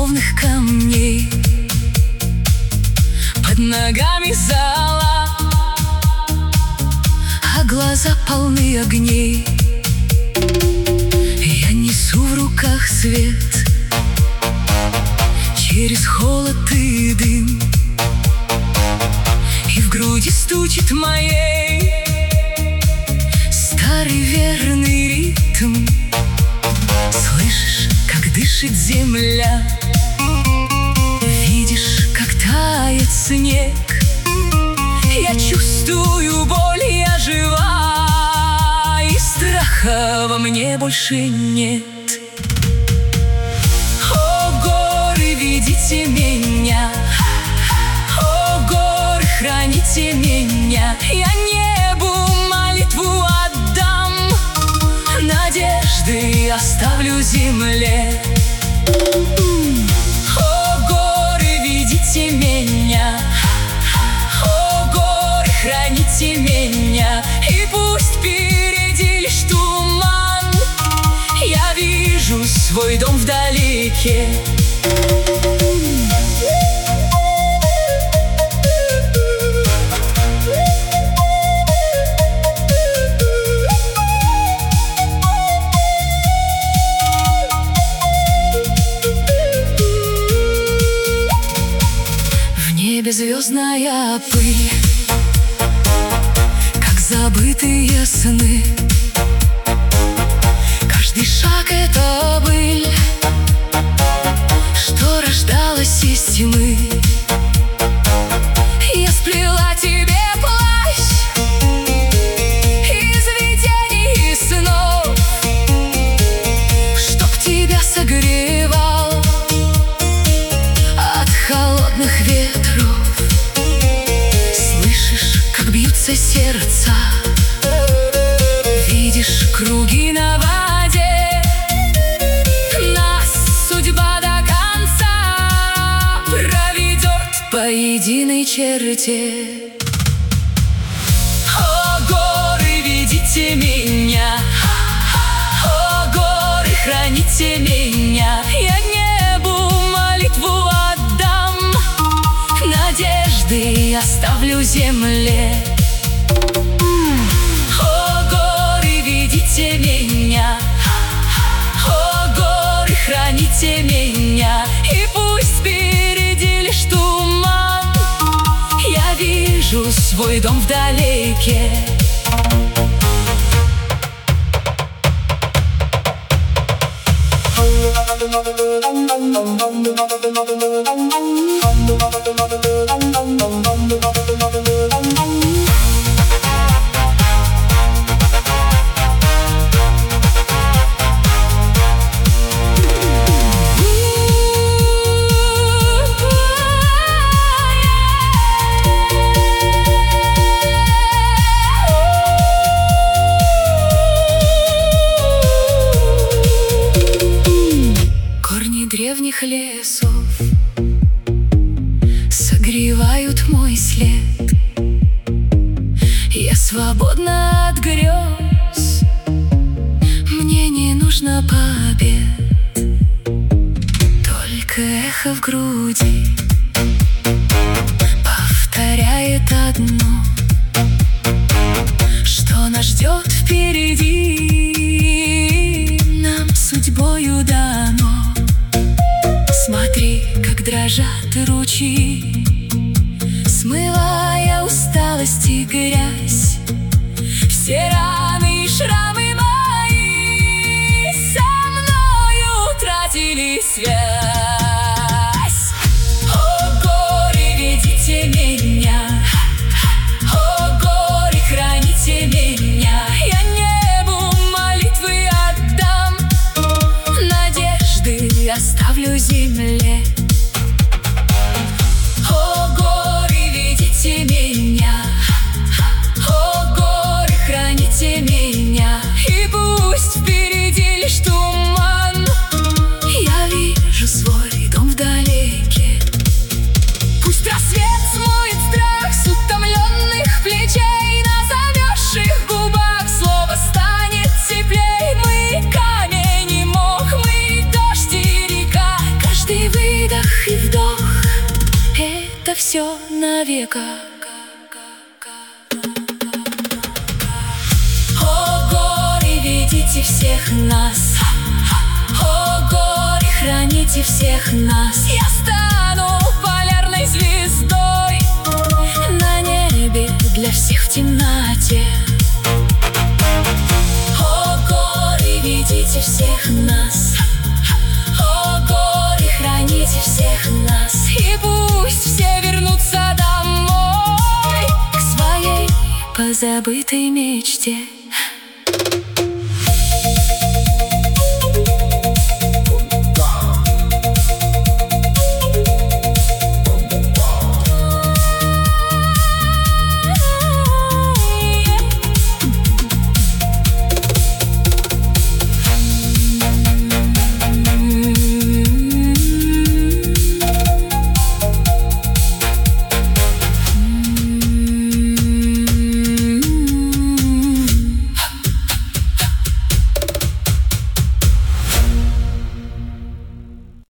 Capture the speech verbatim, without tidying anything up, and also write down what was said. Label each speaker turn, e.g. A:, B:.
A: ровных камней, под ногами зола, а глаза полны огней. Я несу в руках свет через холод и дым, и в груди стучит моей старый верный ритм. Слышишь, как дышит земля, видишь, как тает снег. Я чувствую боль, я жива, и страха во мне больше нет. О, горы, ведите меня, о, горы, храните меня. Я небу молитву отдам, надежды оставлю земле. О, горы, ведите меня, о, горы, храните меня. И пусть впереди лишь туман, я вижу свой дом вдалеке. Звездная пыль, как забытые сны. Каждый шаг — это быль, что рождалась из тьмы. Я сплела тебе плащ из видений и снов, чтоб тебя согревал от холодных ветров. Сердца, видишь круги на воде, нас судьба до конца проведет по единой черте. О, горы, ведите меня, о, горы, храните меня. Я небу молитву отдам, надежды оставлю земле. О, горы, ведите меня, о, горы, храните меня. И пусть впереди лишь туман, я вижу свой дом вдалеке. Древних лесов согревают мой след. Я свободна от грез, мне не нужно побед, только эхо в груди повторяет одно, что нас ждет впереди, нам судьбою дано. Смотри, как дрожат ручьи, смывая усталость и грязь. Все раны и шрамы мои со мною утратили связь. О, горы, ведите меня, о, горы, храните меня. Я небу молитвы отдам, надежды оставлю земле. О, горы, ведите меня, о, горы, храните меня. это все навека. О, горы, ведите всех нас. О, горы, храните всех нас. Я стану полярной звездой на небе для всех в темноте. О, горы, ведите всех нас. О, горы, храните всех нас. И пусть все вернутся домой к своей позабытой мечте.